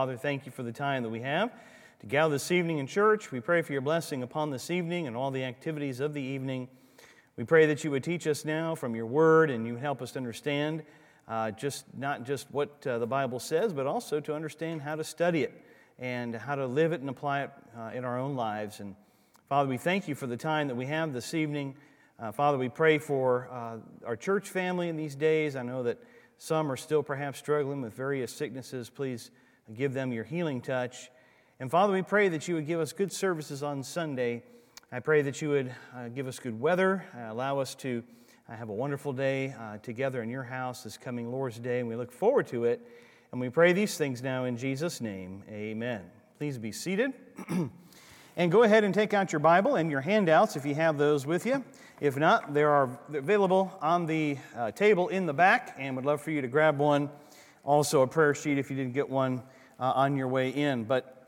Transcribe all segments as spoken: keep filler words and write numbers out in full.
Father, thank you for the time that we have to gather this evening in church. We pray for your blessing upon this evening and all the activities of the evening. We pray that you would teach us now from your word and you would help us to understand uh, just not just what uh, the Bible says, but also to understand how to study it and how to live it and apply it uh, in our own lives. And Father, we thank you for the time that we have this evening. Uh, Father, we pray for uh, our church family in these days. I know that some are still perhaps struggling with various sicknesses. Please give them your healing touch. And Father, we pray that you would give us good services on Sunday. I pray that you would uh, give us good weather, uh, allow us to uh, have a wonderful day uh, together in your house this coming Lord's Day, and we look forward to it. And we pray these things now in Jesus' name. Amen. Please be seated. And go ahead and take out your Bible and your handouts if you have those with you. If not, they are available on the uh, table in the back, and would love for you to grab one. Also a prayer sheet if you didn't get one uh, on your way in. But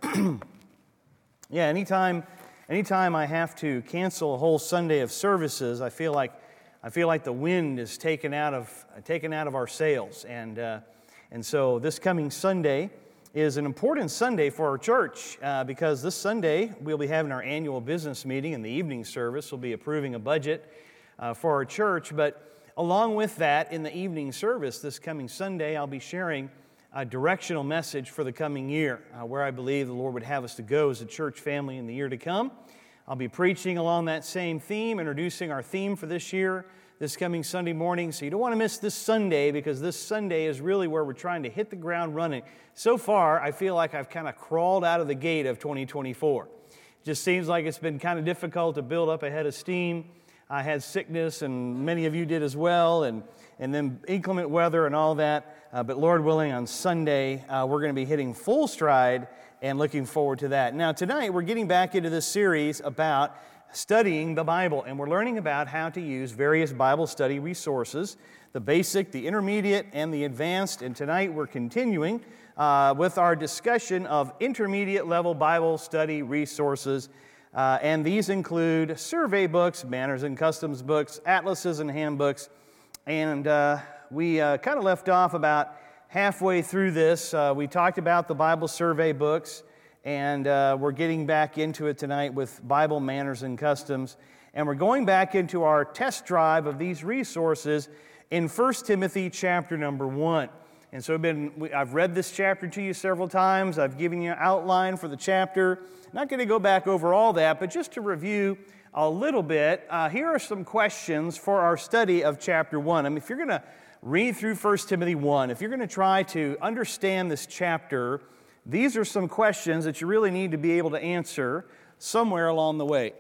yeah, anytime anytime I have to cancel a whole Sunday of services, I feel like I feel like the wind is taken out of uh, taken out of our sails. And uh, and so this coming Sunday is an important Sunday for our church uh, because this Sunday we'll be having our annual business meeting, and the evening service will be approving a budget uh, for our church. But along with that, in the evening service this coming Sunday, I'll be sharing a directional message for the coming year, uh, where I believe the Lord would have us to go as a church family in the year to come. I'll be preaching along that same theme, introducing our theme for this year, this coming Sunday morning. So you don't want to miss this Sunday, because this Sunday is really where we're trying to hit the ground running. So far, I feel like I've kind of crawled out of the gate of twenty twenty-four. It just seems like it's been kind of difficult to build up a head of steam. I had sickness, and many of you did as well, and, and then inclement weather and all that. Uh, but Lord willing, on Sunday, uh, we're going to be hitting full stride and looking forward to that. Now, tonight, we're getting back into this series about studying the Bible, and we're learning about how to use various Bible study resources, the basic, the intermediate, and the advanced. And tonight, we're continuing uh, with our discussion of intermediate level Bible study resources. Uh, and these include survey books, manners and customs books, atlases and handbooks. And uh, we uh, kind of left off about halfway through this. Uh, we talked about the Bible survey books, and uh, we're getting back into it tonight with Bible manners and customs. And we're going back into our test drive of these resources in First Timothy chapter number one. And so I've, been, I've read this chapter to you several times. I've given you an outline for the chapter. Not going to go back over all that, but just to review a little bit, uh, here are some questions for our study of chapter one. I mean, if you're going to read through First Timothy one, if you're going to try to understand this chapter, these are some questions that you really need to be able to answer somewhere along the way.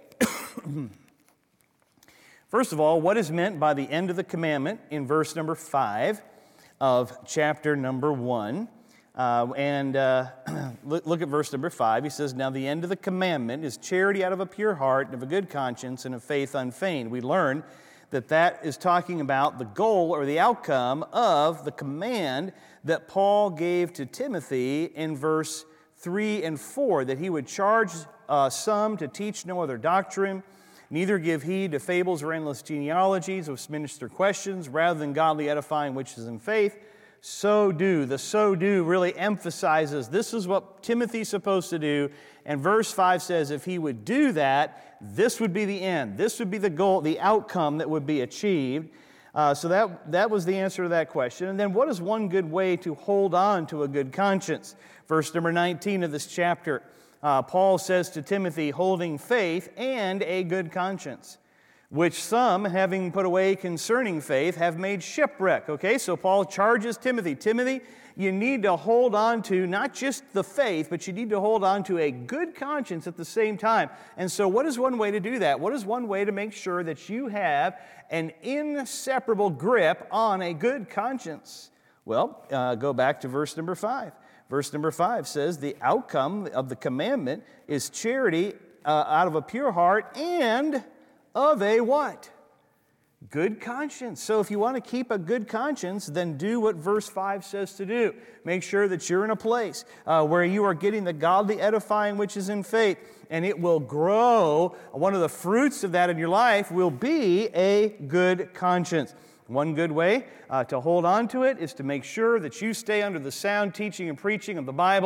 First of all, what is meant by the end of the commandment in verse number five of chapter number one? Uh, and uh, look, look at verse number five. He says, "Now the end of the commandment is charity out of a pure heart and of a good conscience and of faith unfeigned." We learn that that is talking about the goal or the outcome of the command that Paul gave to Timothy in verse three and four, that he would charge uh, some to teach no other doctrine, neither give heed to fables or endless genealogies of minister questions, rather than godly edifying which is in faith. So do. The so do really emphasizes this is what Timothy's supposed to do. And verse five says if he would do that, this would be the end. This would be the goal, the outcome that would be achieved. Uh, so that, that was the answer to that question. And then what is one good way to hold on to a good conscience? Verse number nineteen of this chapter, uh, Paul says to Timothy, holding faith and a good conscience, which some, having put away concerning faith, have made shipwreck. Okay, so Paul charges Timothy. Timothy, you need to hold on to not just the faith, but you need to hold on to a good conscience at the same time. And so what is one way to do that? What is one way to make sure that you have an inseparable grip on a good conscience? Well, uh, go back to verse number five. Verse number five says, the outcome of the commandment is charity uh, out of a pure heart and of a what? Good conscience. So if you want to keep a good conscience, then do what verse five says to do. Make sure that you're in a place uh, where you are getting the godly edifying which is in faith, and it will grow. One of the fruits of that in your life will be a good conscience. One good way uh, to hold on to it is to make sure that you stay under the sound teaching and preaching of the Bible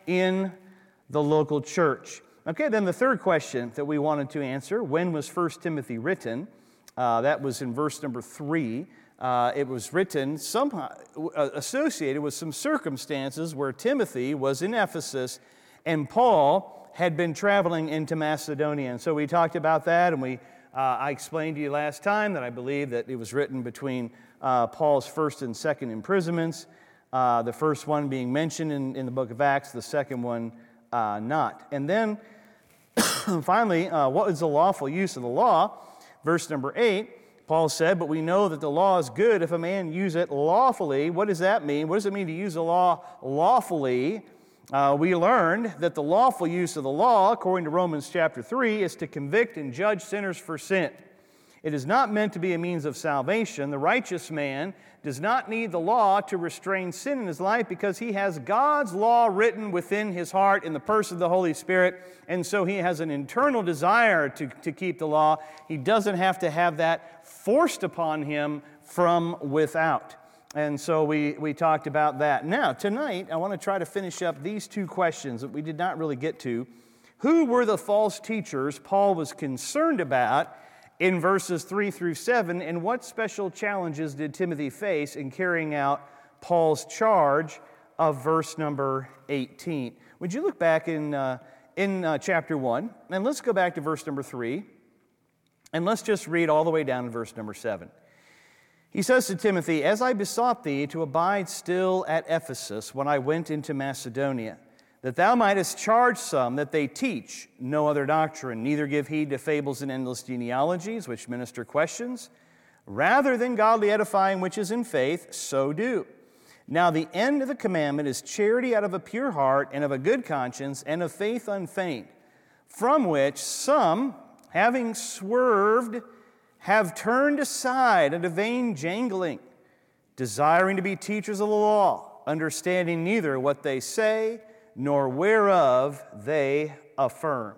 in the local church. Okay, then the third question that we wanted to answer, when was First Timothy written? Uh, that was in verse number three. Uh, it was written somehow uh, associated with some circumstances where Timothy was in Ephesus and Paul had been traveling into Macedonia. And so we talked about that, and we uh, I explained to you last time that I believe that it was written between uh, Paul's first and second imprisonments, uh, the first one being mentioned in, in the book of Acts, the second one uh, not. And then finally, uh, what is the lawful use of the law? Verse number eight, Paul said, but we know that the law is good if a man use it lawfully. What does that mean? What does it mean to use the law lawfully? Uh, we learned that the lawful use of the law, according to Romans chapter three, is to convict and judge sinners for sin. It is not meant to be a means of salvation. The righteous man does not need the law to restrain sin in his life because he has God's law written within his heart in the person of the Holy Spirit, and so he has an internal desire to, to keep the law. He doesn't have to have that forced upon him from without. And so we, we talked about that. Now, tonight, I want to try to finish up these two questions that we did not really get to. Who were the false teachers Paul was concerned about in verses three through seven, and what special challenges did Timothy face in carrying out Paul's charge of verse number eighteen? Would you look back in, uh, in uh, chapter one, and let's go back to verse number three, and let's just read all the way down to verse number seven. He says to Timothy, as I besought thee to abide still at Ephesus when I went into Macedonia, that thou mightest charge some that they teach no other doctrine, neither give heed to fables and endless genealogies, which minister questions, rather than godly edifying which is in faith, so do. Now the end of the commandment is charity out of a pure heart, and of a good conscience, and of faith unfeigned, from which some, having swerved, have turned aside unto vain jangling, desiring to be teachers of the law, understanding neither what they say, nor whereof they affirm.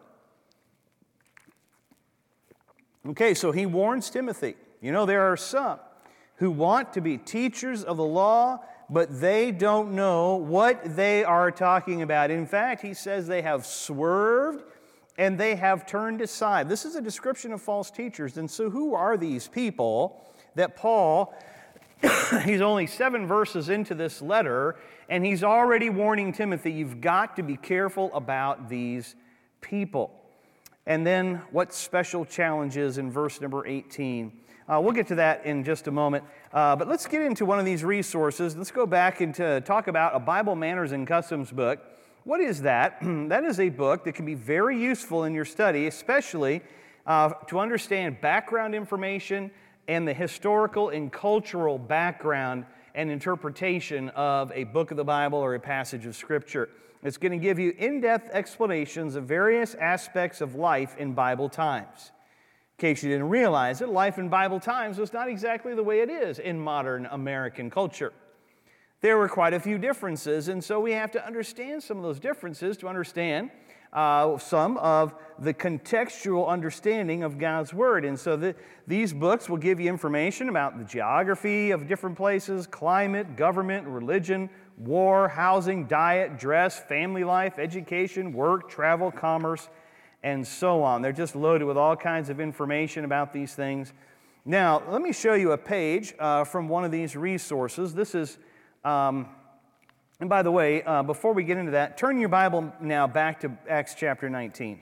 Okay, so he warns Timothy. You know, there are some who want to be teachers of the law, but they don't know what they are talking about. In fact, he says they have swerved and they have turned aside. This is a description of false teachers. And so who are these people that Paul, he's only seven verses into this letter, and he's already warning Timothy, you've got to be careful about these people. And then what special challenges in verse number eighteen? Uh, we'll get to that in just a moment. Uh, but let's get into one of these resources. Let's go back and to talk about a Bible Manners and Customs book. What is that? That is a book that can be very useful in your study, especially uh, to understand background information and the historical and cultural background and interpretation of a book of the Bible or a passage of Scripture. It's going to give you in-depth explanations of various aspects of life in Bible times. In case you didn't realize it, life in Bible times was not exactly the way it is in modern American culture. There were quite a few differences, and so we have to understand some of those differences to understand uh, some of the contextual understanding of God's Word. And so the, these books will give you information about the geography of different places, climate, government, religion, war, housing, diet, dress, family life, education, work, travel, commerce, and so on. They're just loaded with all kinds of information about these things. Now, let me show you a page uh, from one of these resources. This is Um, and by the way, uh, before we get into that, turn your Bible now back to Acts chapter nineteen.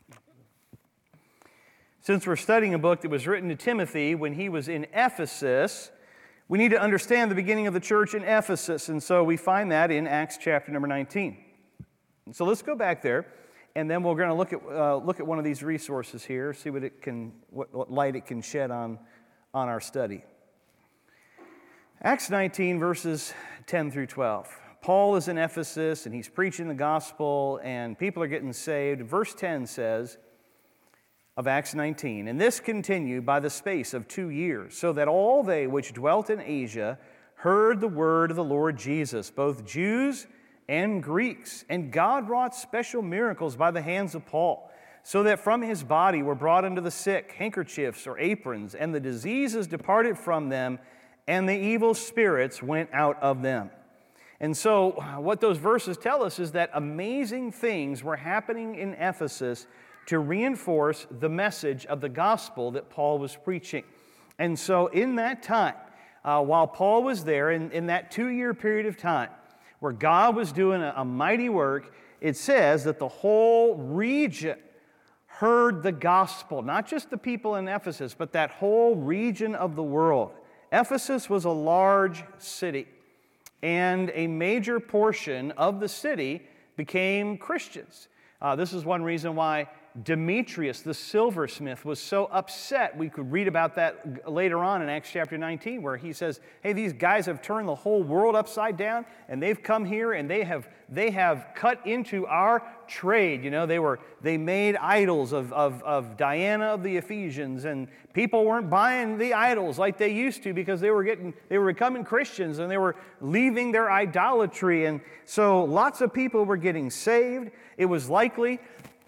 Since we're studying a book that was written to Timothy when he was in Ephesus, we need to understand the beginning of the church in Ephesus, and so we find that in Acts chapter number nineteen. And so let's go back there, and then we're going to look at uh, look at one of these resources here, see what it can, what, what light it can shed on on our study. Acts nineteen, verses ten through twelve. Paul is in Ephesus, and he's preaching the gospel, and people are getting saved. Verse ten says of Acts nineteen, and this continued by the space of two years, so that all they which dwelt in Asia heard the word of the Lord Jesus, both Jews and Greeks. And God wrought special miracles by the hands of Paul, so that from his body were brought unto the sick handkerchiefs or aprons, and the diseases departed from them, and the evil spirits went out of them. And so what those verses tell us is that amazing things were happening in Ephesus to reinforce the message of the gospel that Paul was preaching. And so in that time, uh, while Paul was there, in, in that two-year period of time, where God was doing a, a mighty work, it says that the whole region heard the gospel, not just the people in Ephesus, but that whole region of the world. Ephesus was a large city, and a major portion of the city became Christians. Uh, this is one reason why Demetrius, the silversmith, was so upset. We could read about that later on in Acts chapter nineteen, where he says, hey, these guys have turned the whole world upside down, and they've come here and they have they have cut into our trade. You know, they were they made idols of, of, of Diana of the Ephesians, and people weren't buying the idols like they used to because they were getting they were becoming Christians and they were leaving their idolatry. And so lots of people were getting saved. It was likely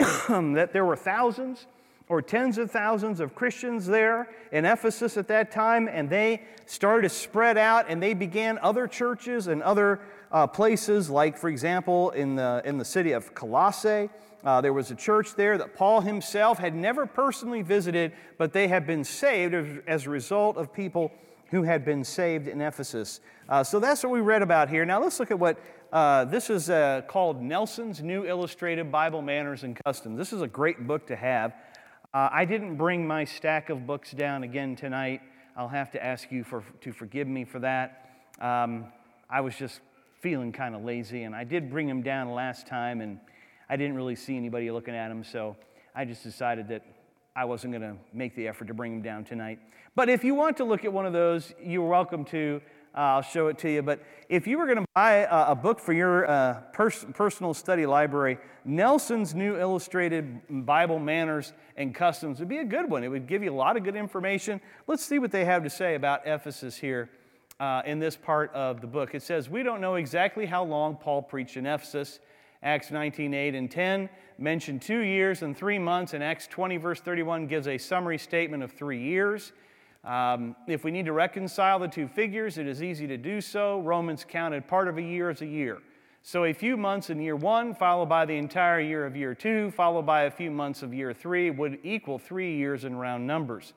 that there were thousands or tens of thousands of Christians there in Ephesus at that time, and they started to spread out, and they began other churches and other uh, places, like, for example, in the, in the city of Colossae. Uh, there was a church there that Paul himself had never personally visited, but they had been saved as, as a result of people who had been saved in Ephesus. Uh, so that's what we read about here. Now let's look at what uh, this is uh, called Nelson's New Illustrated Bible Manners and Customs. This is a great book to have. Uh, I didn't bring my stack of books down again tonight. I'll have to ask you for, to forgive me for that. Um, I was just feeling kind of lazy, and I did bring them down last time, and I didn't really see anybody looking at them, so I just decided that I wasn't going to make the effort to bring them down tonight. But if you want to look at one of those, you're welcome to. Uh, I'll show it to you. But if you were going to buy a, a book for your uh, pers- personal study library, Nelson's New Illustrated Bible Manners and Customs would be a good one. It would give you a lot of good information. Let's see what they have to say about Ephesus here uh, in this part of the book. It says, we don't know exactly how long Paul preached in Ephesus. Acts nineteen, eight and ten mention two years and three months, and Acts twenty, verse thirty-one gives a summary statement of three years. Um, if we need to reconcile the two figures, it is easy to do so. Romans counted part of a year as a year. So a few months in year one, followed by the entire year of year two, followed by a few months of year three, would equal three years in round numbers.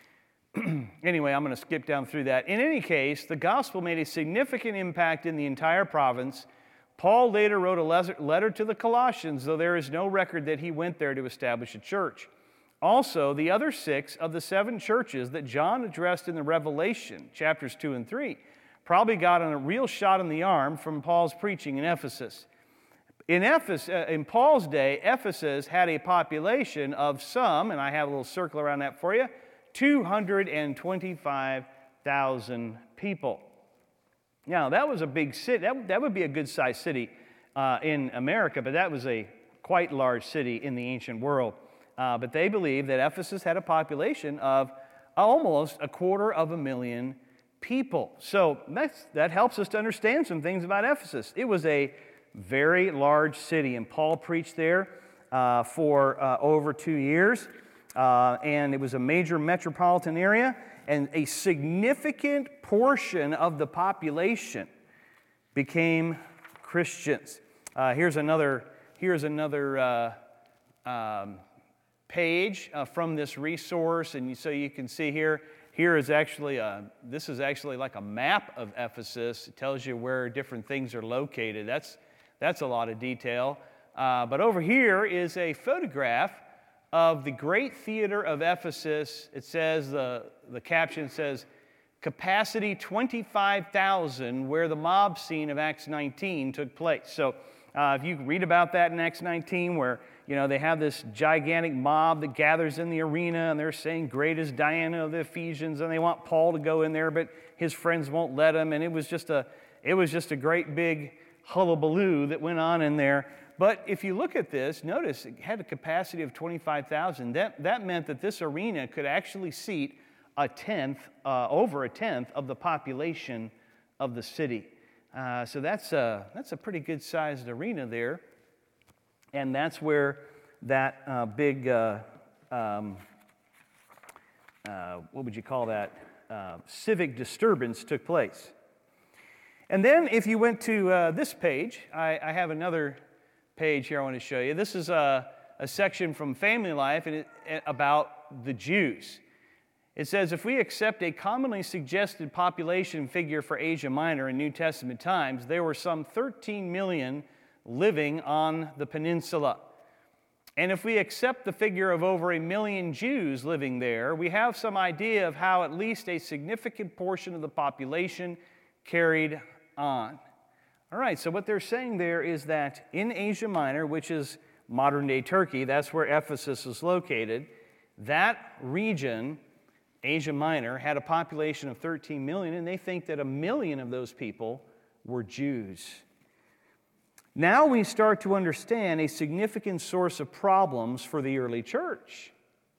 Anyway, I'm going to skip down through that. In any case, the gospel made a significant impact in the entire province. Paul later wrote a letter to the Colossians, though there is no record that he went there to establish a church. Also, the other six of the seven churches that John addressed in the Revelation, chapters two and three, probably got a real shot in the arm from Paul's preaching in Ephesus. In, Ephes- uh, in Paul's day, Ephesus had a population of some, and I have a little circle around that for you, two hundred twenty-five thousand people. Now, that was a big city. That, that would be a good-sized city uh, in America, but that was a quite large city in the ancient world. Uh, but they believed that Ephesus had a population of almost a quarter of a million people. So that's, that helps us to understand some things about Ephesus. It was a very large city, and Paul preached there uh, for uh, over two years. Uh, and it was a major metropolitan area, and a significant portion of the population became Christians. Uh, here's another, here's another uh, um, page uh, from this resource, and you, so you can see here, here is actually, a, this is actually like a map of Ephesus. It tells you where different things are located. That's, that's a lot of detail. Uh, but over here is a photograph of the great theater of Ephesus. It says, the, the caption says, capacity twenty-five thousand, where the mob scene of Acts nineteen took place. So uh, if you read about that in Acts nineteen, where you know they have this gigantic mob that gathers in the arena, and they're saying, great is Diana of the Ephesians, and they want Paul to go in there, but his friends won't let him, and it was just a, it was just a great big hullabaloo that went on in there. But if you look at this, notice it had a capacity of twenty-five thousand. That, that meant that this arena could actually seat a tenth, uh, over a tenth of the population of the city. Uh, so that's a, that's a pretty good-sized arena there. And that's where that uh, big, uh, um, uh, what would you call that, uh, civic disturbance took place. And then if you went to uh, this page, I, I have another page here I want to show you. This is a, a section from Family Life and it, about the Jews. It says, if we accept a commonly suggested population figure for Asia Minor in New Testament times, there were some thirteen million living on the peninsula. And if we accept the figure of over a million Jews living there, we have some idea of how at least a significant portion of the population carried on. All right, so what they're saying there is that in Asia Minor, which is modern-day Turkey, that's where Ephesus is located, that region, Asia Minor, had a population of thirteen million, and they think that a million of those people were Jews. Now we start to understand a significant source of problems for the early church.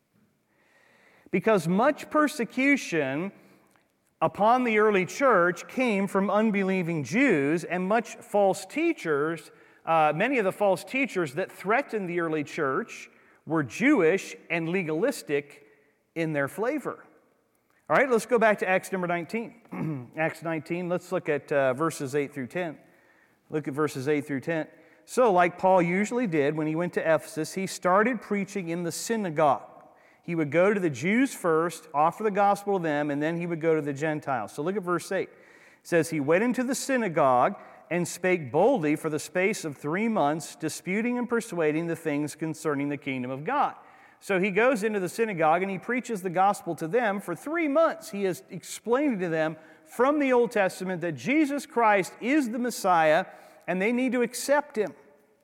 Because much persecution upon the early church came from unbelieving Jews, and much false teachers, uh, many of the false teachers that threatened the early church were Jewish and legalistic in their flavor. All right, let's go back to Acts number nineteen. Acts nineteen, let's look at uh, verses eight through ten. Look at verses eight through ten. So, like Paul usually did when he went to Ephesus, he started preaching in the synagogue. He would go to the Jews first, offer the gospel to them, and then he would go to the Gentiles. So look at verse eight. It says, he went into the synagogue and spake boldly for the space of three months, disputing and persuading the things concerning the kingdom of God. So he goes into the synagogue and he preaches the gospel to them for three months. He is explaining to them from the Old Testament that Jesus Christ is the Messiah and they need to accept him.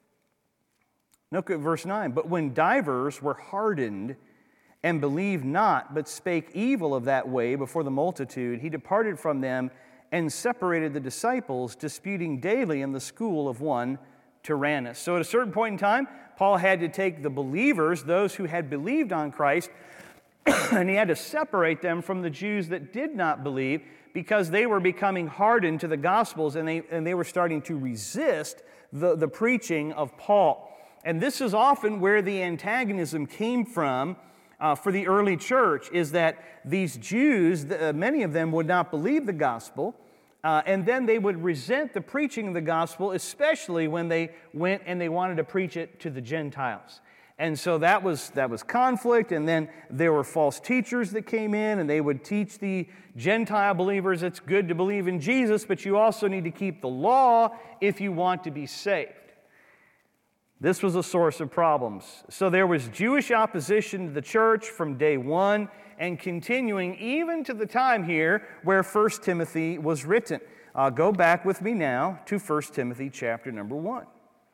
Look at verse nine. But when divers were hardened and believed not, but spake evil of that way before the multitude, he departed from them and separated the disciples, disputing daily in the school of one Tyrannus. So at a certain point in time, Paul had to take the believers, those who had believed on Christ, and he had to separate them from the Jews that did not believe, because they were becoming hardened to the Gospels, and they, and they were starting to resist the, the preaching of Paul. And this is often where the antagonism came from uh, for the early church, is that these Jews, uh, many of them would not believe the gospel, uh, and then they would resent the preaching of the gospel, especially when they went and they wanted to preach it to the Gentiles. And so that was that was conflict, and then there were false teachers that came in, and they would teach the Gentile believers it's good to believe in Jesus, but you also need to keep the law if you want to be saved. This was a source of problems. So there was Jewish opposition to the church from day one, and continuing even to the time here where First Timothy was written. Uh, go back with me now to First Timothy chapter number one.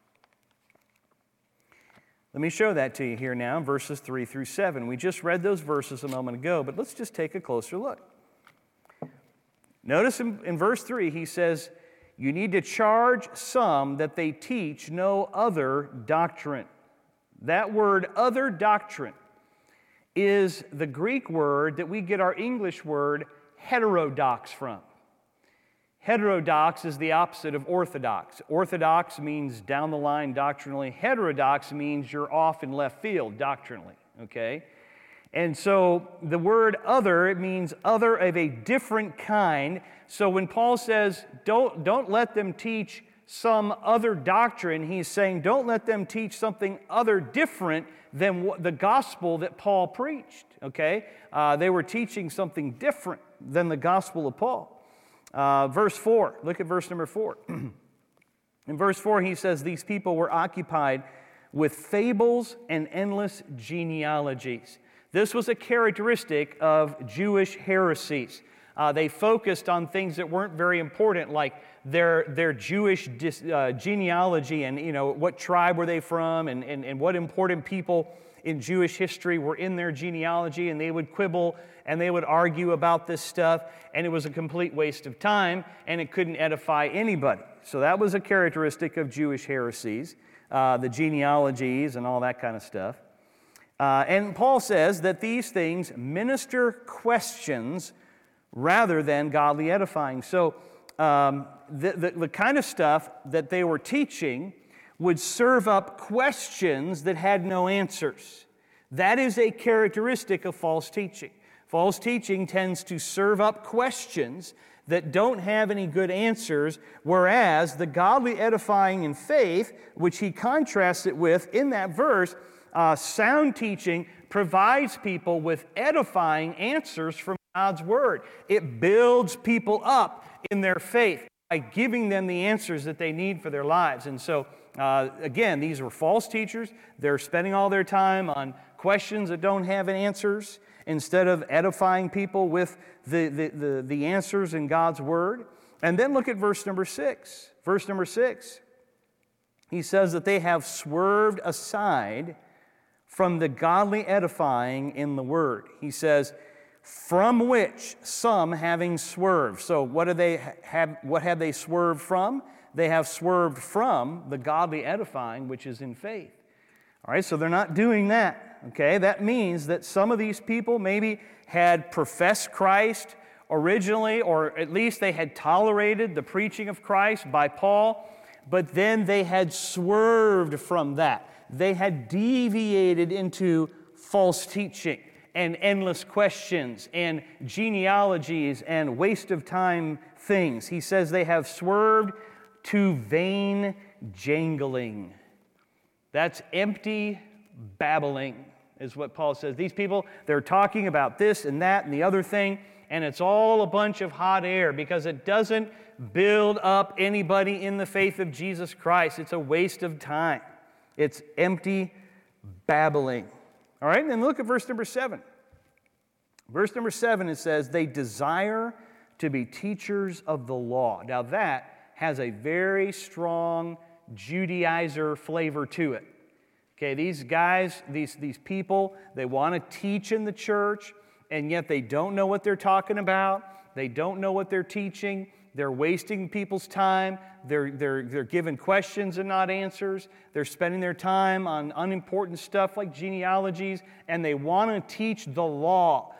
Let me show that to you here now, verses three through seven. We just read those verses a moment ago, but let's just take a closer look. Notice in, in verse three, he says, you need to charge some that they teach no other doctrine. That word, other doctrine, is the Greek word that we get our English word heterodox from. Heterodox is the opposite of orthodox. Orthodox means down the line doctrinally. Heterodox means you're off in left field doctrinally, okay? And so the word other, it means other of a different kind. So when Paul says, don't, don't let them teach some other doctrine, he's saying don't let them teach something other different than what the gospel that Paul preached, okay? Uh, they were teaching something different than the gospel of Paul. Uh, verse four, look at verse number four. In verse four, he says, these people were occupied with fables and endless genealogies. This was a characteristic of Jewish heresies. Uh, they focused on things that weren't very important, like their their Jewish dis, uh, genealogy and, you know, what tribe were they from and, and, and what important people in Jewish history were in their genealogy, and they would quibble and they would argue about this stuff, and it was a complete waste of time, and it couldn't edify anybody. So that was a characteristic of Jewish heresies, uh, the genealogies and all that kind of stuff. Uh, and Paul says that these things minister questions rather than godly edifying. So um, the, the, the kind of stuff that they were teaching would serve up questions that had no answers. That is a characteristic of false teaching. False teaching tends to serve up questions that don't have any good answers, whereas the godly edifying in faith, which he contrasts it with in that verse, uh, sound teaching provides people with edifying answers from God's Word. It builds people up in their faith by giving them the answers that they need for their lives. And so, uh, again, these were false teachers. They're spending all their time on questions that don't have answers instead of edifying people with the, the, the, the answers in God's Word. And then look at verse number six. Verse number six. He says that they have swerved aside from the godly edifying in the Word. He says, from which some having swerved. So what do they have? What have they swerved from? They have swerved from the godly edifying which is in faith. All right, so they're not doing that. Okay, that means that some of these people maybe had professed Christ originally, or at least they had tolerated the preaching of Christ by Paul, but then they had swerved from that. They had deviated into false teaching and endless questions and genealogies and waste of time things. He says they have swerved to vain jangling. That's empty babbling, is what Paul says. These people, they're talking about this and that and the other thing, and it's all a bunch of hot air because it doesn't build up anybody in the faith of Jesus Christ. It's a waste of time. It's empty babbling. All right, and then look at verse number seven. Verse number seven, it says, they desire to be teachers of the law. Now that has a very strong Judaizer flavor to it. Okay, these guys, these, these people, they want to teach in the church, and yet they don't know what they're talking about. They don't know what they're teaching. They're wasting people's time. They're, they're, they're giving questions and not answers. They're spending their time on unimportant stuff like genealogies, and they want to teach the law.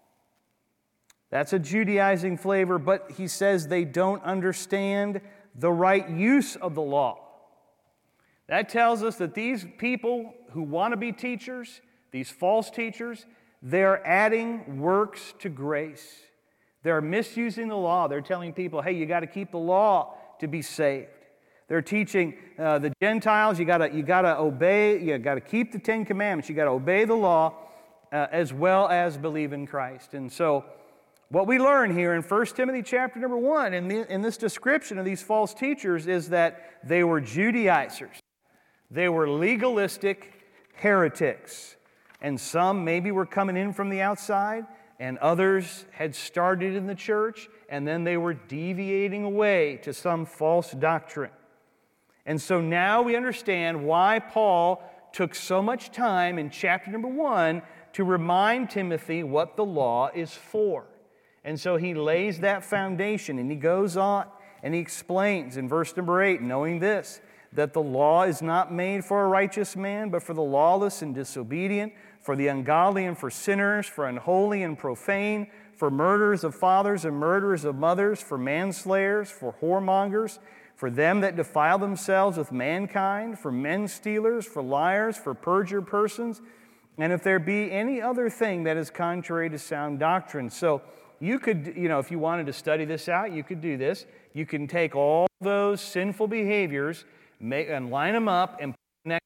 That's a Judaizing flavor, but he says they don't understand the right use of the law. That tells us that these people who want to be teachers, these false teachers, they're adding works to grace. They're misusing the law. They're telling people, hey, you got to keep the law to be saved. They're teaching uh, the Gentiles, you got to you got to obey, you got to keep the Ten Commandments. You got to obey the law uh, as well as believe in Christ. And so what we learn here in First Timothy chapter number one, in, the, in this description of these false teachers, is that they were Judaizers. They were legalistic heretics. And some maybe were coming in from the outside, and others had started in the church, and then they were deviating away to some false doctrine. And so now we understand why Paul took so much time in chapter number one to remind Timothy what the law is for. And so he lays that foundation, and he goes on, and he explains in verse number eight, knowing this, that the law is not made for a righteous man, but for the lawless and disobedient, for the ungodly and for sinners, for unholy and profane, for murderers of fathers and murderers of mothers, for manslayers, for whoremongers, for them that defile themselves with mankind, for men stealers, for liars, for perjured persons, and if there be any other thing that is contrary to sound doctrine. So you could, you know, if you wanted to study this out, you could do this. You can take all those sinful behaviors make, and line them up and connect,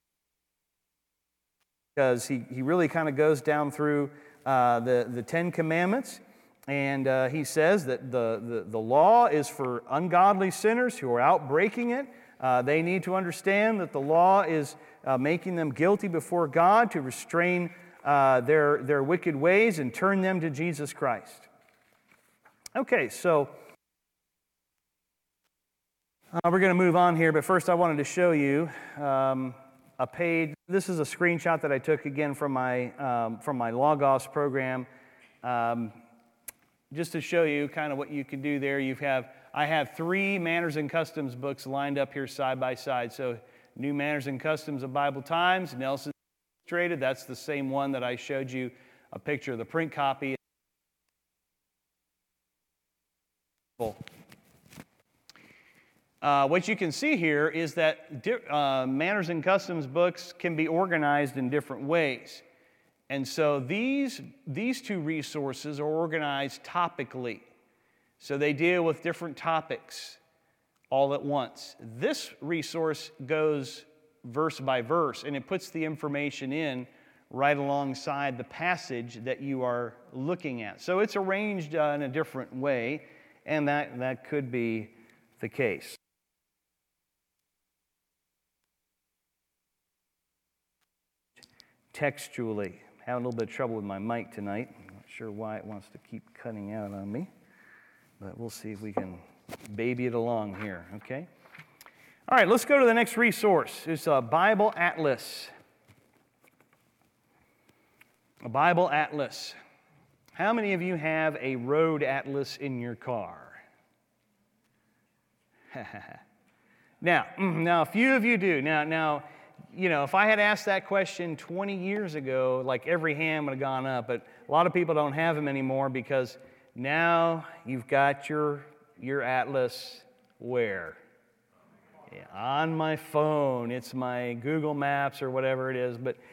because he, he really kind of goes down through uh, the, the Ten Commandments, and uh, he says that the, the, the law is for ungodly sinners who are out breaking it. Uh, they need to understand that the law is uh, making them guilty before God to restrain uh, their, their wicked ways and turn them to Jesus Christ. Okay, so uh, we're going to move on here, but first I wanted to show you um, a page. This is a screenshot that I took again from my um, from my Logos program, um, just to show you kind of what you can do there. You have I have three Manners and Customs books lined up here side by side. So New Manners and Customs of Bible Times, Nelson Illustrated. That's the same one that I showed you a picture of the print copy. Uh, what you can see here is that di- uh, Manners and Customs books can be organized in different ways. And so these, these two resources are organized topically. So they deal with different topics all at once. This resource goes verse by verse, and it puts the information in right alongside the passage that you are looking at. So it's arranged uh, in a different way, and that, that could be the case. Textually, having a little bit of trouble with my mic tonight. I'm not sure why it wants to keep cutting out on me, but we'll see if we can baby it along here, okay? All right, let's go to the next resource. It's a Bible Atlas. A Bible Atlas. How many of you have a road atlas in your car? now, now, a few of you do. Now, now, you know, if I had asked that question twenty years ago, like every hand would have gone up, but a lot of people don't have them anymore because now you've got your, your atlas where? Yeah, on my phone. It's my Google Maps or whatever it is, but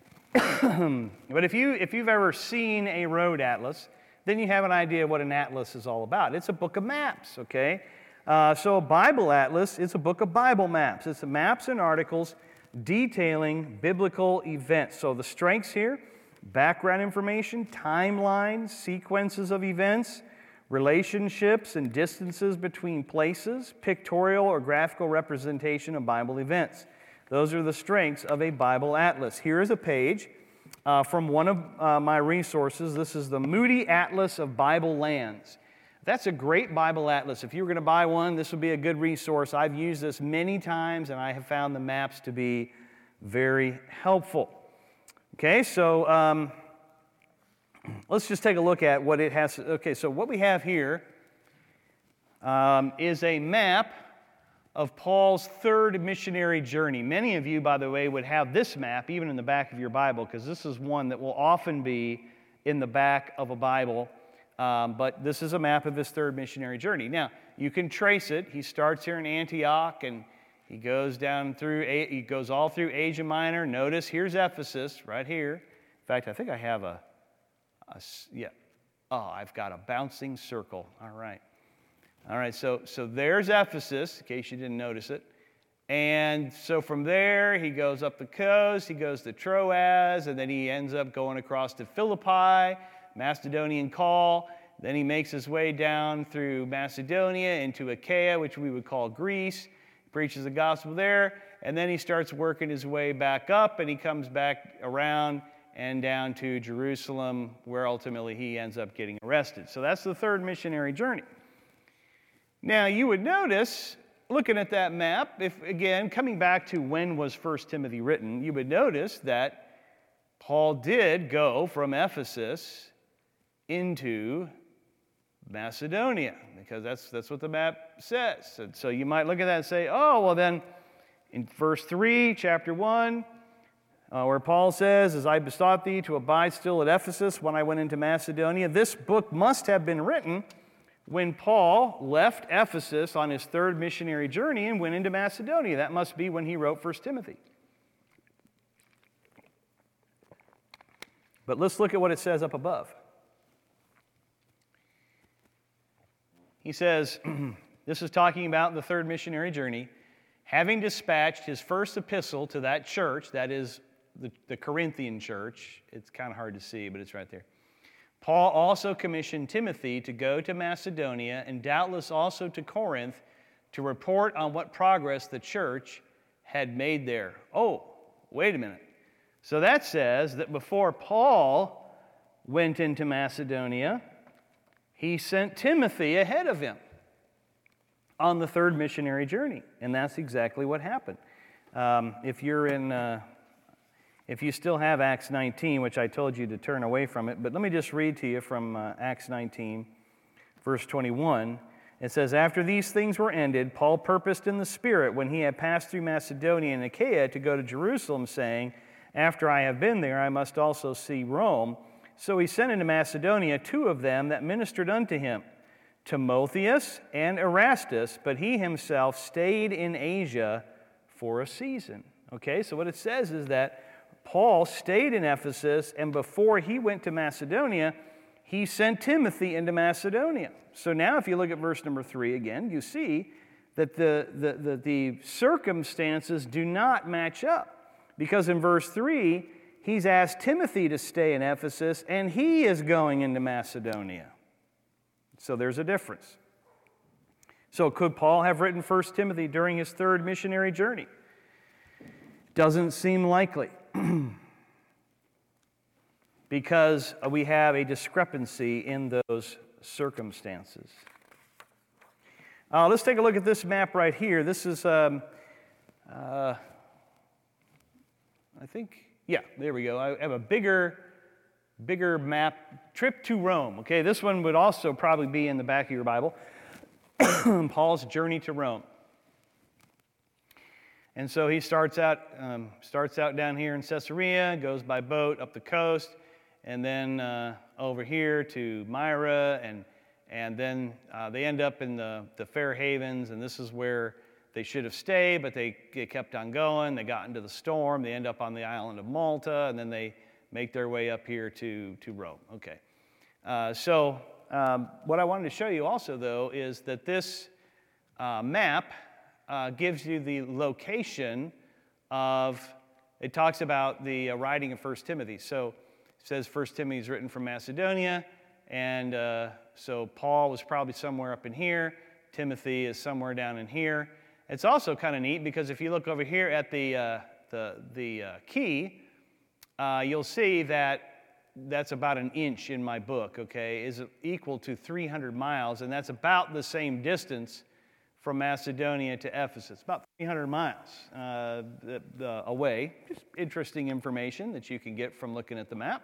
but if, you, if you've ever seen a road atlas, then you have an idea what an atlas is all about. It's a book of maps, okay? Uh, so a Bible atlas is a book of Bible maps. It's maps and articles detailing biblical events. So the strengths here, background information, timelines, sequences of events, relationships and distances between places, pictorial or graphical representation of Bible events. Those are the strengths of a Bible atlas. Here is a page uh, from one of uh, my resources. This is the Moody Atlas of Bible Lands. That's a great Bible atlas. If you were going to buy one, this would be a good resource. I've used this many times, and I have found the maps to be very helpful. Okay, so um, let's just take a look at what it has. Okay, so what we have here um, is a map of Paul's third missionary journey. Many of you, by the way, would have this map even in the back of your Bible, because this is one that will often be in the back of a Bible. Um, but this is a map of his third missionary journey. Now, you can trace it. He starts here in Antioch, and he goes down through, he goes all through Asia Minor. Notice, here's Ephesus right here. In fact, I think I have a, a yeah. Oh, I've got a bouncing circle. All right. All right, so, so there's Ephesus, in case you didn't notice it. And so from there, he goes up the coast, he goes to Troas, and then he ends up going across to Philippi, Macedonian call. Then he makes his way down through Macedonia into Achaia, which we would call Greece. He preaches the gospel there, and then he starts working his way back up, and he comes back around and down to Jerusalem, where ultimately he ends up getting arrested. So that's the third missionary journey. Now, you would notice, looking at that map, if again, coming back to when was First Timothy written, you would notice that Paul did go from Ephesus into Macedonia, because that's, that's what the map says. And so you might look at that and say, oh, well then, in verse three, chapter one, uh, where Paul says, as I besought thee to abide still at Ephesus when I went into Macedonia, this book must have been written when Paul left Ephesus on his third missionary journey and went into Macedonia. That must be when he wrote First Timothy. But let's look at what it says up above. He says, this is talking about the third missionary journey, having dispatched his first epistle to that church, that is the, the Corinthian church. It's kind of hard to see, but it's right there. Paul also commissioned Timothy to go to Macedonia and doubtless also to Corinth to report on what progress the church had made there. Oh, wait a minute. So that says that before Paul went into Macedonia, he sent Timothy ahead of him on the third missionary journey. And that's exactly what happened. Um, if you're in... Uh, If you still have Acts nineteen, which I told you to turn away from it, but let me just read to you from uh, Acts nineteen, verse twenty-one. It says, after these things were ended, Paul purposed in the Spirit when he had passed through Macedonia and Achaia to go to Jerusalem, saying, after I have been there, I must also see Rome. So he sent into Macedonia two of them that ministered unto him, Timotheus and Erastus, but he himself stayed in Asia for a season. Okay, so what it says is that Paul stayed in Ephesus, and before he went to Macedonia, he sent Timothy into Macedonia. So now if you look at verse number three again, you see that the, the, the, the circumstances do not match up. Because in verse three, he's asked Timothy to stay in Ephesus, and he is going into Macedonia. So there's a difference. So could Paul have written First Timothy during his third missionary journey? Doesn't seem likely. Because we have a discrepancy in those circumstances. Uh, let's take a look at this map right here. This is, um, uh, I think, yeah, there we go. I have a bigger, bigger map, trip to Rome. Okay, this one would also probably be in the back of your Bible. Paul's journey to Rome. And so he starts out, um, starts out down here in Caesarea, goes by boat up the coast, and then uh, over here to Myra, and and then uh, they end up in the, the Fair Havens, and this is where they should have stayed, but they, they kept on going. They got into the storm. They end up on the island of Malta, and then they make their way up here to, to Rome. Okay. Uh, so um, what I wanted to show you also, though, is that this uh, map uh, gives you the location of, it talks about the uh, writing of First Timothy. So it says First Timothy is written from Macedonia, and uh, so Paul was probably somewhere up in here. Timothy is somewhere down in here. It's also kind of neat because if you look over here at the uh, the the uh, key, uh, you'll see that that's about an inch in my book. Okay, is equal to three hundred miles, and that's about the same distance from Macedonia to Ephesus. About three hundred miles uh, the, the, away. Just interesting information that you can get from looking at the map.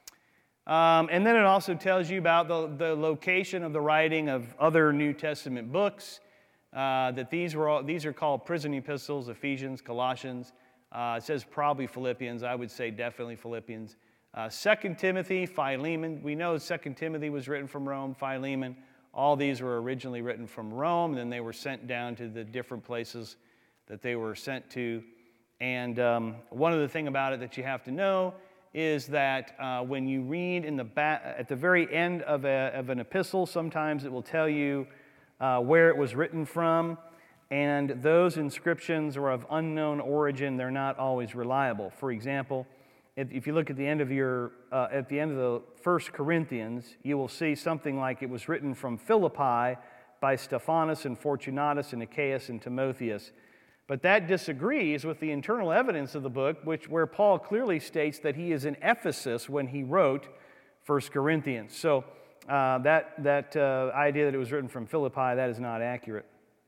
Um, and then it also tells you about the, the location of the writing of other New Testament books, uh, that these were all, these are called prison epistles, Ephesians, Colossians. Uh, it says probably Philippians. I would say definitely Philippians. Uh, Second Timothy, Philemon. We know Second Timothy was written from Rome, Philemon. All these were originally written from Rome, and then they were sent down to the different places that they were sent to. And um, one other thing about it that you have to know is that uh, when you read in the back, at the very end of, a, of an epistle, sometimes it will tell you uh, where it was written from, and those inscriptions are of unknown origin. They're not always reliable. For example, if, if you look at the end of your, uh, at the end of the First Corinthians, you will see something like it was written from Philippi by Stephanus and Fortunatus and Achaeus and Timotheus. But that disagrees with the internal evidence of the book, which where Paul clearly states that he is in Ephesus when he wrote First Corinthians. So uh, that, that uh, idea that it was written from Philippi, that is not accurate.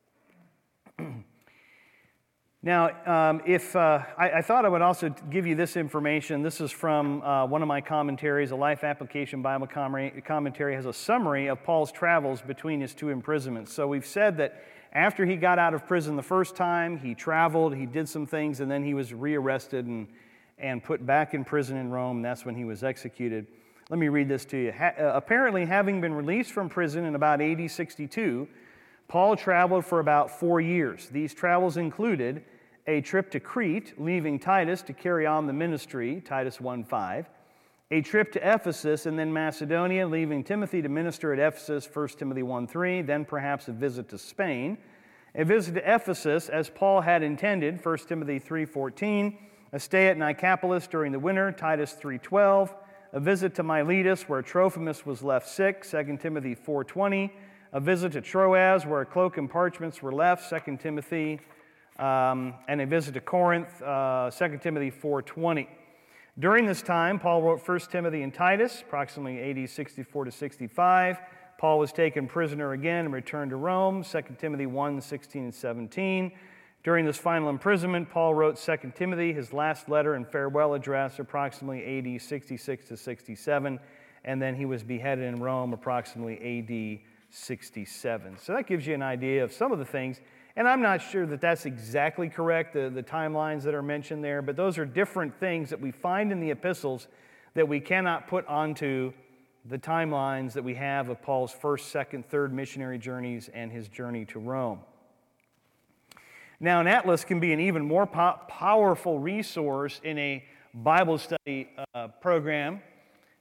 Now, um, if uh, I, I thought I would also give you this information. This is from uh, one of my commentaries, a Life Application Bible commentary, has a summary of Paul's travels between his two imprisonments. So we've said that after he got out of prison the first time, he traveled, he did some things, and then he was rearrested and, and put back in prison in Rome. And that's when he was executed. Let me read this to you. Ha- uh, apparently, having been released from prison in about A D sixty-two, Paul traveled for about four years. These travels included a trip to Crete, leaving Titus to carry on the ministry, Titus one five, a trip to Ephesus and then Macedonia, leaving Timothy to minister at Ephesus, First Timothy one three, then perhaps a visit to Spain, a visit to Ephesus as Paul had intended, First Timothy three fourteen, a stay at Nicopolis during the winter, Titus three twelve, a visit to Miletus where Trophimus was left sick, Second Timothy four twenty, a visit to Troas where a cloak and parchments were left, Second Timothy, um, and a visit to Corinth, uh, Second Timothy four twenty. During this time, Paul wrote First Timothy and Titus, approximately A D sixty-four to sixty-five. Paul was taken prisoner again and returned to Rome, Second Timothy one sixteen and seventeen. During this final imprisonment, Paul wrote Second Timothy, his last letter and farewell address, approximately A D sixty-six to sixty-seven, and then he was beheaded in Rome, approximately A D sixty-seven. So that gives you an idea of some of the things. And I'm not sure that that's exactly correct, the, the timelines that are mentioned there, but those are different things that we find in the epistles that we cannot put onto the timelines that we have of Paul's first, second, third missionary journeys and his journey to Rome. Now, an atlas can be an even more po- powerful resource in a Bible study uh, program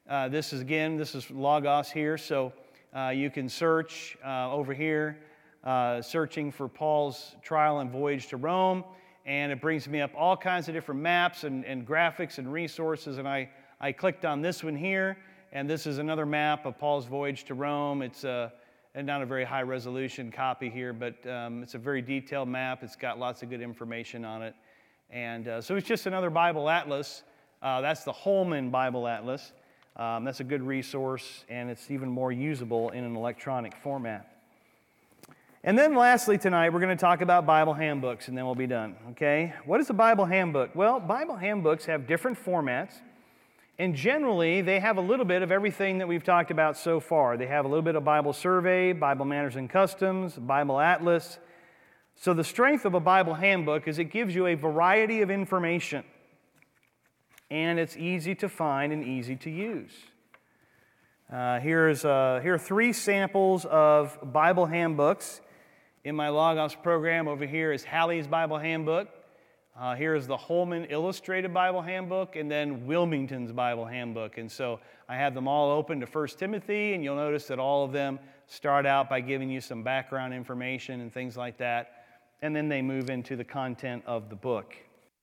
Uh, this is, again, this is Logos here, so uh, you can search uh, over here, uh, searching for Paul's trial and voyage to Rome, and it brings me up all kinds of different maps and, and graphics and resources, and I, I clicked on this one here, and this is another map of Paul's voyage to Rome. It's a, not a very high-resolution copy here, but um, it's a very detailed map. It's got lots of good information on it. And uh, so it's just another Bible atlas. Uh, that's the Holman Bible Atlas. Um, that's a good resource, and it's even more usable in an electronic format. And then lastly tonight, we're going to talk about Bible handbooks, and then we'll be done, okay? What is a Bible handbook? Well, Bible handbooks have different formats. And generally, they have a little bit of everything that we've talked about so far. They have a little bit of Bible survey, Bible manners and customs, Bible atlas. So the strength of a Bible handbook is it gives you a variety of information. And it's easy to find and easy to use. Uh, here's, uh, here are three samples of Bible handbooks. In my Logos program over here is Halley's Bible Handbook. Uh, here is the Holman Illustrated Bible Handbook, and then Wilmington's Bible Handbook. And so I have them all open to First Timothy, and you'll notice that all of them start out by giving you some background information and things like that, and then they move into the content of the book.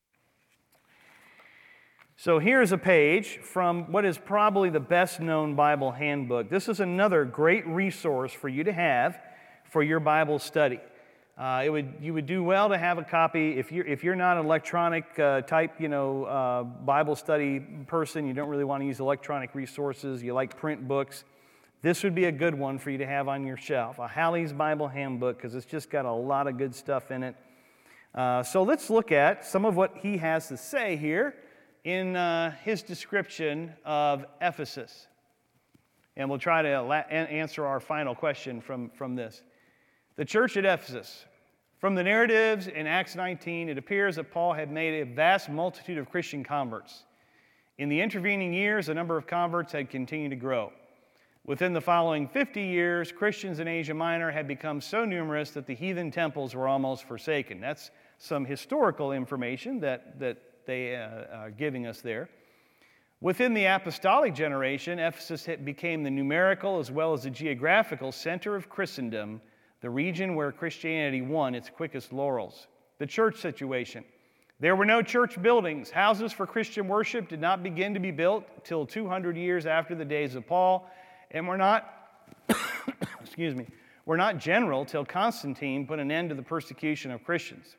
So here's a page from what is probably the best-known Bible handbook. This is another great resource for you to have for your Bible study. Uh, it would, you would do well to have a copy. If you're, if you're not an electronic uh, type, you know, uh, Bible study person, you don't really want to use electronic resources, you like print books, this would be a good one for you to have on your shelf. A Halley's Bible Handbook, because it's just got a lot of good stuff in it. Uh, so let's look at some of what he has to say here in uh, his description of Ephesus. And we'll try to la- answer our final question from, from this. The church at Ephesus. From the narratives in Acts nineteen, it appears that Paul had made a vast multitude of Christian converts. In the intervening years, the number of converts had continued to grow. Within the following fifty years, Christians in Asia Minor had become so numerous that the heathen temples were almost forsaken. That's some historical information that, that they uh, are giving us there. Within the apostolic generation, Ephesus became the numerical as well as the geographical center of Christendom, the region where Christianity won its quickest laurels. The church situation. There were no church buildings. Houses for Christian worship did not begin to be built till two hundred years after the days of Paul, and were not, excuse me, were not general till Constantine put an end to the persecution of Christians.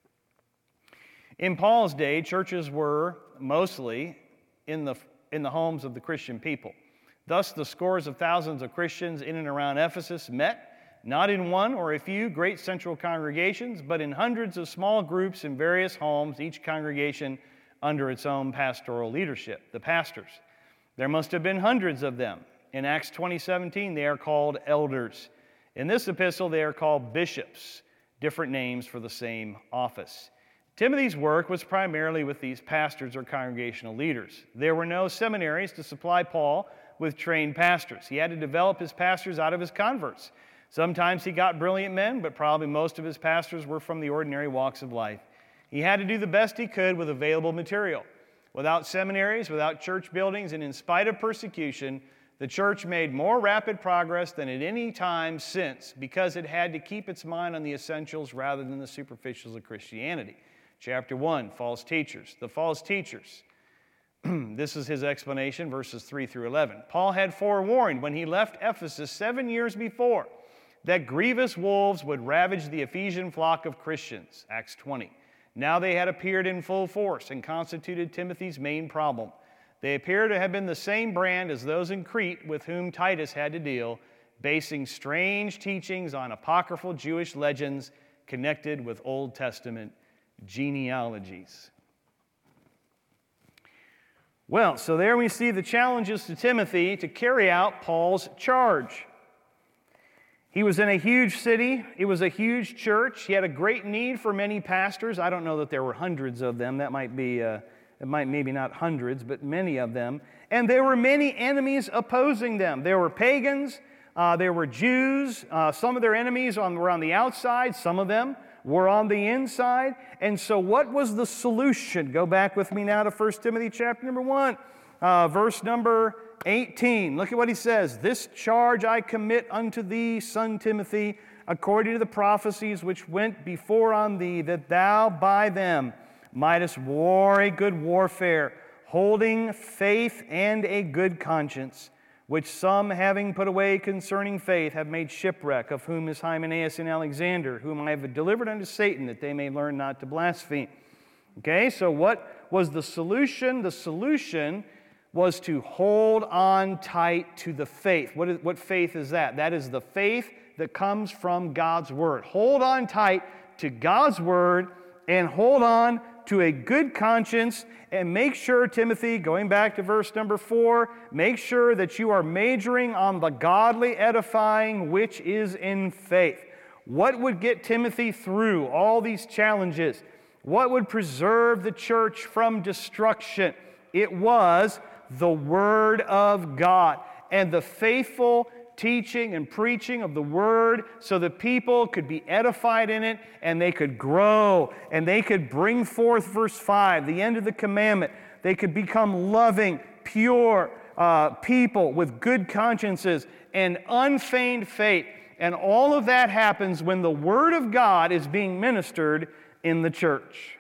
In Paul's day, churches were mostly in the, in the homes of the Christian people. Thus, the scores of thousands of Christians in and around Ephesus met, not in one or a few great central congregations, but in hundreds of small groups in various homes, each congregation under its own pastoral leadership, the pastors. There must have been hundreds of them. In Acts twenty seventeen, they are called elders. In this epistle, they are called bishops, different names for the same office. Timothy's work was primarily with these pastors or congregational leaders. There were no seminaries to supply Paul with trained pastors. He had to develop his pastors out of his converts. Sometimes he got brilliant men, but probably most of his pastors were from the ordinary walks of life. He had to do the best he could with available material. Without seminaries, without church buildings, and in spite of persecution, the church made more rapid progress than at any time since because it had to keep its mind on the essentials rather than the superficials of Christianity. Chapter one, false teachers. The false teachers. This is his explanation, verses three through eleven. Paul had forewarned when he left Ephesus seven years before that grievous wolves would ravage the Ephesian flock of Christians, Acts twenty. Now they had appeared in full force and constituted Timothy's main problem. They appear to have been the same brand as those in Crete with whom Titus had to deal, basing strange teachings on apocryphal Jewish legends connected with Old Testament genealogies. Well, so there we see the challenges to Timothy to carry out Paul's charge. He was in a huge city. It was a huge church. He had a great need for many pastors. I don't know that there were hundreds of them. That might be, uh, it might maybe not hundreds, but many of them. And there were many enemies opposing them. There were pagans. Uh, there were Jews. Uh, some of their enemies on, were on the outside. Some of them were on the inside. And so what was the solution? Go back with me now to First Timothy chapter number one. uh, verse number eighteen. Look at what he says. This charge I commit unto thee, son Timothy, according to the prophecies which went before on thee, that thou by them mightest war a good warfare, holding faith and a good conscience, which some, having put away concerning faith, have made shipwreck, of whom is Hymenaeus and Alexander, whom I have delivered unto Satan, that they may learn not to blaspheme. Okay, so what was the solution? The solution was to hold on tight to the faith. What, is, what faith is that? That is the faith that comes from God's Word. Hold on tight to God's Word and hold on to a good conscience, and make sure, Timothy, going back to verse number four, make sure that you are majoring on the godly edifying which is in faith. What would get Timothy through all these challenges? What would preserve the church from destruction? It was the Word of God and the faithful teaching and preaching of the Word, so that people could be edified in it and they could grow and they could bring forth, verse five, the end of the commandment. They could become loving, pure uh, people with good consciences and unfeigned faith. And all of that happens when the Word of God is being ministered in the church.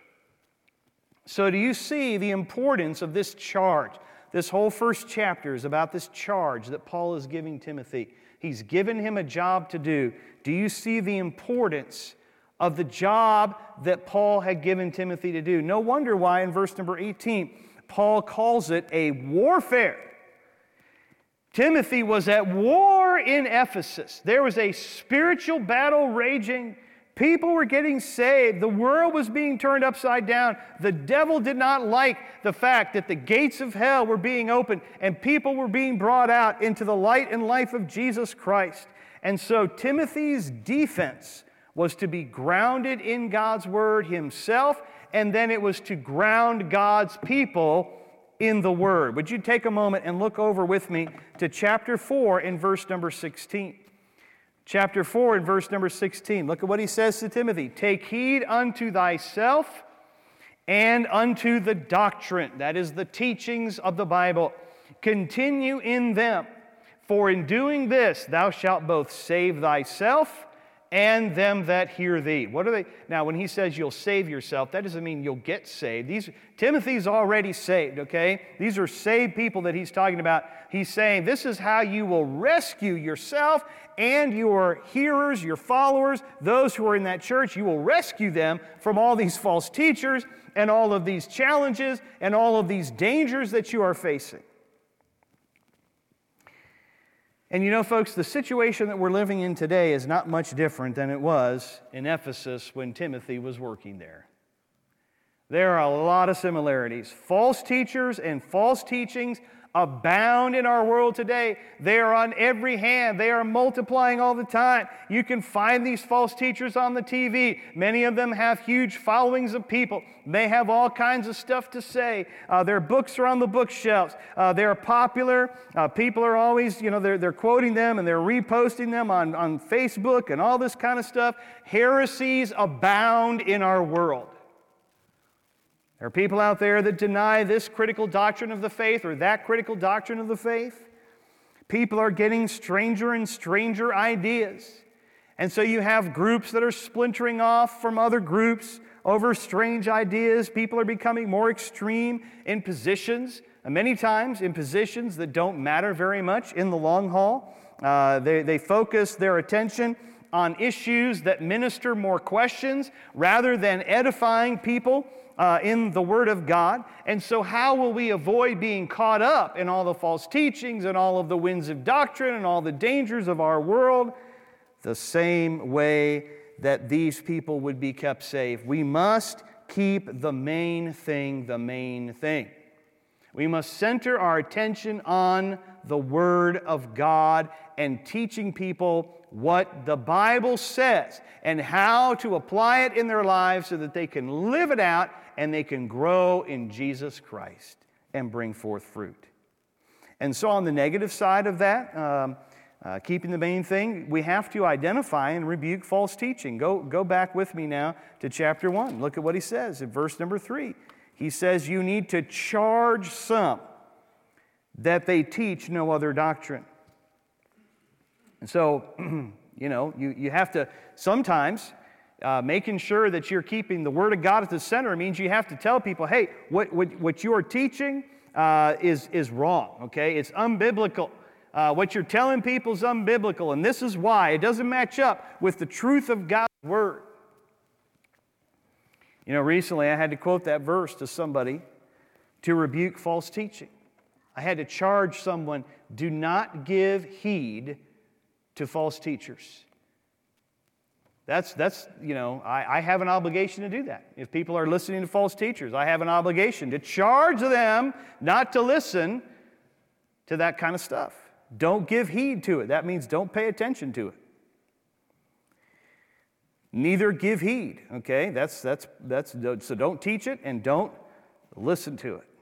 So do you see the importance of this charge? This whole first chapter is about this charge that Paul is giving Timothy. He's given him a job to do. Do you see the importance of the job that Paul had given Timothy to do? No wonder why in verse number eighteen, Paul calls it a warfare. Timothy was at war in Ephesus. There was a spiritual battle raging. People were getting saved. The world was being turned upside down. The devil did not like the fact that the gates of hell were being opened and people were being brought out into the light and life of Jesus Christ. And so Timothy's defense was to be grounded in God's Word himself, and then it was to ground God's people in the Word. Would you take a moment and look over with me to chapter four in verse number sixteen? Chapter four and verse number sixteen. Look at what he says to Timothy. Take heed unto thyself and unto the doctrine. That is the teachings of the Bible. Continue in them. For in doing this thou shalt both save thyself and them that hear thee. What are they? Now, when he says you'll save yourself, that doesn't mean you'll get saved. These, Timothy's already saved, okay? These are saved people that he's talking about. He's saying this is how you will rescue yourself and your hearers, your followers, those who are in that church. You will rescue them from all these false teachers and all of these challenges and all of these dangers that you are facing. And you know, folks, the situation that we're living in today is not much different than it was in Ephesus when Timothy was working there. There are a lot of similarities. False teachers and false teachings abound in our world today. They are on every hand. They are multiplying all the time. You can find these false teachers on the T V. Many of them have huge followings of people. They have all kinds of stuff to say. Uh, their books are on the bookshelves. Uh, they're popular. Uh, people are always, you know, they're, they're quoting them and they're reposting them on, on Facebook and all this kind of stuff. Heresies abound in our world. There are people out there that deny this critical doctrine of the faith or that critical doctrine of the faith. People are getting stranger and stranger ideas. And so you have groups that are splintering off from other groups over strange ideas. People are becoming more extreme in positions, and many times in positions that don't matter very much in the long haul. Uh, they, they focus their attention on issues that minister more questions rather than edifying people Uh, in the Word of God. And so how will we avoid being caught up in all the false teachings and all of the winds of doctrine and all the dangers of our world? The same way that these people would be kept safe. We must keep the main thing the main thing. We must center our attention on the Word of God and teaching people what the Bible says and how to apply it in their lives so that they can live it out and they can grow in Jesus Christ and bring forth fruit. And so on the negative side of that, um, uh, keeping the main thing, we have to identify and rebuke false teaching. Go, go back with me now to chapter one. Look at what he says in verse number three. He says you need to charge some that they teach no other doctrine. And so, you know, you, you have to sometimes, uh, making sure that you're keeping the Word of God at the center means you have to tell people, hey, what, what, what you are teaching uh, is, is wrong, okay? It's unbiblical. Uh, what you're telling people is unbiblical, and this is why. It doesn't match up with the truth of God's Word. You know, recently I had to quote that verse to somebody to rebuke false teaching. I had to charge someone, do not give heed to false teachers. That's, that's you know, I, I have an obligation to do that. If people are listening to false teachers, I have an obligation to charge them not to listen to that kind of stuff. Don't give heed to it. That means don't pay attention to it. Neither give heed, okay? That's, that's, that's, so don't teach it and don't listen to it.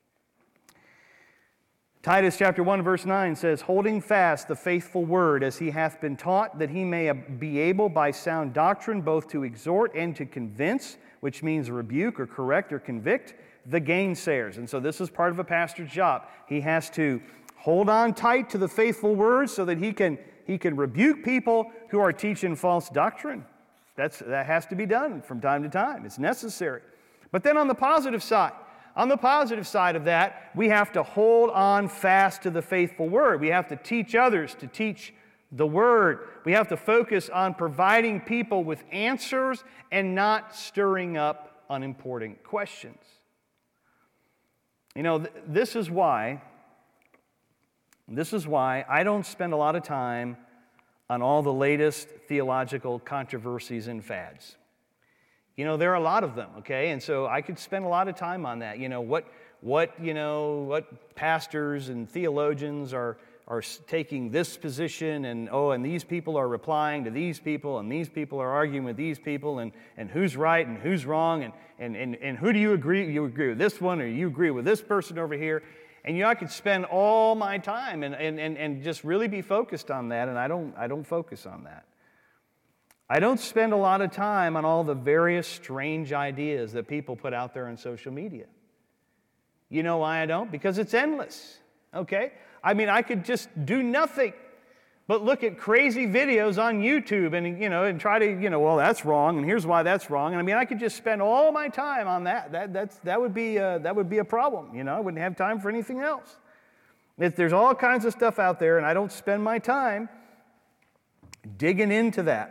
Titus chapter one verse nine says, holding fast the faithful word as he hath been taught, that he may be able by sound doctrine both to exhort and to convince, which means rebuke or correct or convict, the gainsayers. And so this is part of a pastor's job. He has to hold on tight to the faithful word so that he can, he can rebuke people who are teaching false doctrine. That's, that has to be done from time to time. It's necessary. But then on the positive side, on the positive side of that, we have to hold on fast to the faithful word. We have to teach others to teach the word. We have to focus on providing people with answers and not stirring up unimportant questions. You know, th- this is why, this is why I don't spend a lot of time on all the latest theological controversies and fads. You know, there are a lot of them, okay? And so I could spend a lot of time on that. You know, what, what you know, what pastors and theologians are, are taking this position, and oh, and these people are replying to these people, and these people are arguing with these people, and, and who's right and who's wrong, and, and, and, and who do you agree, you agree with this one, or you agree with this person over here? And you know, I could spend all my time and, and, and, and just really be focused on that, and I don't, I don't focus on that. I don't spend a lot of time on all the various strange ideas that people put out there on social media. You know why I don't? Because it's endless, okay? I mean, I could just do nothing but look at crazy videos on YouTube and, you know, and try to, you know, well, that's wrong, and here's why that's wrong. And I mean, I could just spend all my time on that. That, that's, that, would, be, uh, that would be a problem, you know? I wouldn't have time for anything else. If there's all kinds of stuff out there, and I don't spend my time digging into that.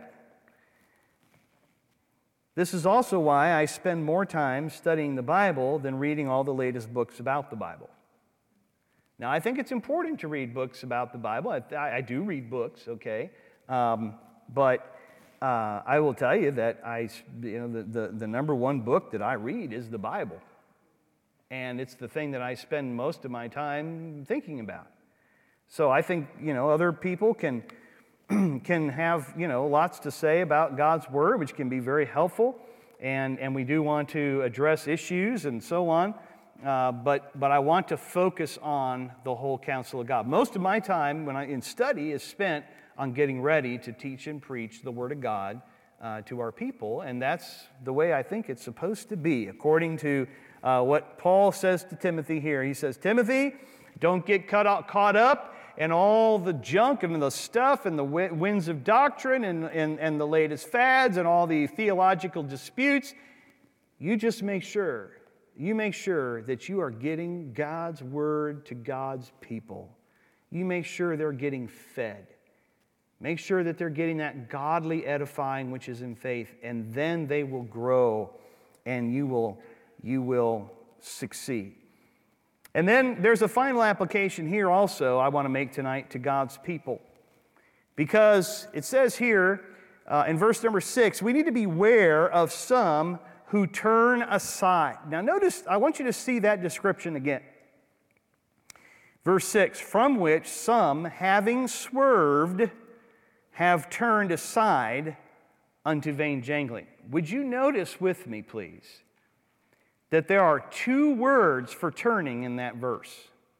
This is also why I spend more time studying the Bible than reading all the latest books about the Bible. Now, I think it's important to read books about the Bible. I, I do read books, okay? Um, but uh, I will tell you that I, you know, the, the, the number one book that I read is the Bible. And it's the thing that I spend most of my time thinking about. So I think, you know, other people can... can have, you know, lots to say about God's Word, which can be very helpful, and, and we do want to address issues and so on, uh, but, but I want to focus on the whole counsel of God. Most of my time when I in study is spent on getting ready to teach and preach the Word of God uh, to our people, and that's the way I think it's supposed to be, according to uh, what Paul says to Timothy here. He says, Timothy, don't get caught up, caught up and all the junk and the stuff and the winds of doctrine and, and, and the latest fads and all the theological disputes. You just make sure, you make sure that you are getting God's word to God's people. You make sure they're getting fed. Make sure that they're getting that godly edifying which is in faith, and then they will grow and you will, you will succeed. And then there's a final application here also I want to make tonight to God's people. Because it says here uh, in verse number six, we need to beware of some who turn aside. Now notice, I want you to see that description again. Verse six, from which some, having swerved, have turned aside unto vain jangling. Would you notice with me, please, that there are two words for turning in that verse?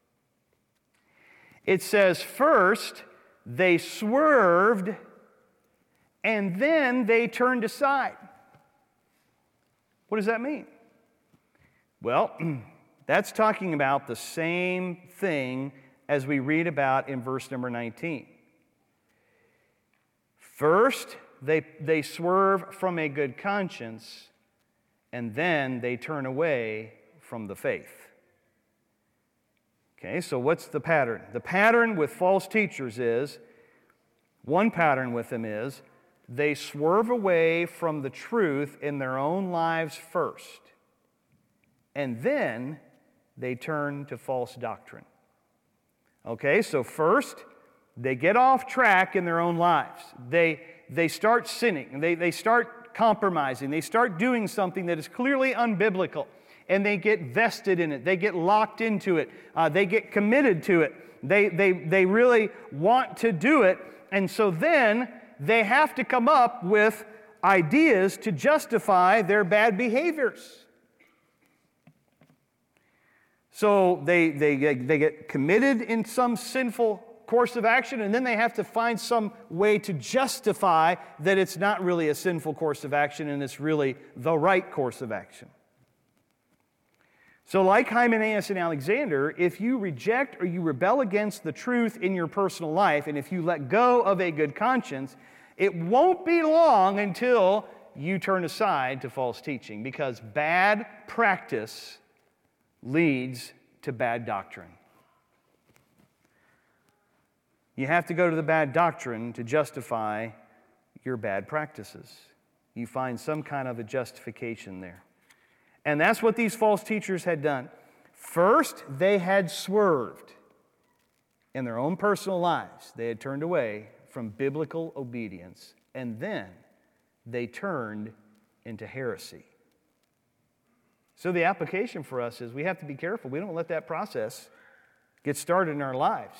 It says, first, they swerved, and then they turned aside. What does that mean? Well, That's talking about the same thing as we read about in verse number nineteen. First, they, they swerve from a good conscience, and then they turn away from the faith. Okay, so what's the pattern? The pattern with false teachers is, one pattern with them is, they swerve away from the truth in their own lives first, and then they turn to false doctrine. Okay, so first, they get off track in their own lives. They, they start sinning. They, they start compromising. They start doing something that is clearly unbiblical. And they get vested in it. They get locked into it. Uh, they get committed to it. They, they, they really want to do it. And so then they have to come up with ideas to justify their bad behaviors. So they, they, they get committed in some sinful course of action, and then they have to find some way to justify that it's not really a sinful course of action and it's really the right course of action. So like Hymenaeus and Alexander, if you reject or you rebel against the truth in your personal life, and if you let go of a good conscience, it won't be long until you turn aside to false teaching, because bad practice leads to bad doctrine. You have to go to the bad doctrine to justify your bad practices. You find some kind of a justification there. And that's what these false teachers had done. First, they had swerved in their own personal lives. They had turned away from biblical obedience, and then they turned into heresy. So the application for us is we have to be careful. We don't let that process get started in our lives.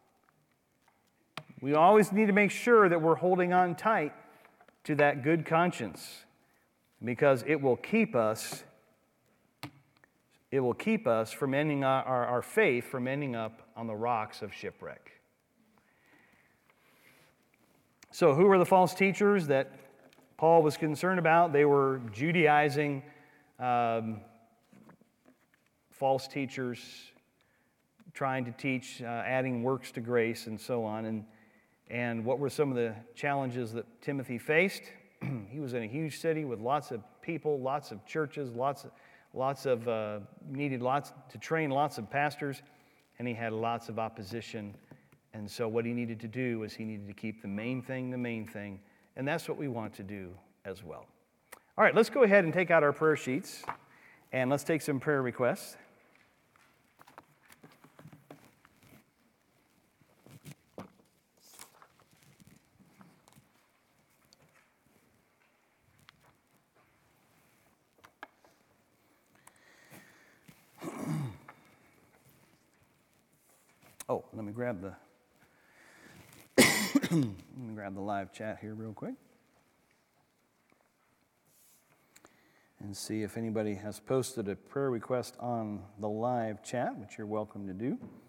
We always need to make sure that we're holding on tight to that good conscience, because it will keep us it will keep us from ending our, our, our faith from ending up on the rocks of shipwreck. So who were the false teachers that Paul was concerned about? They were Judaizing um, false teachers, trying to teach, uh, adding works to grace and so on. And And what were some of the challenges that Timothy faced? He was in a huge city with lots of people, lots of churches, lots of, lots of uh, needed lots to train lots of pastors, and he had lots of opposition. And so what he needed to do was he needed to keep the main thing the main thing, and that's what we want to do as well. All right, let's go ahead and take out our prayer sheets, and let's take some prayer requests. Oh, let me grab the let me grab the live chat here real quick and see if anybody has posted a prayer request on the live chat, which you're welcome to do.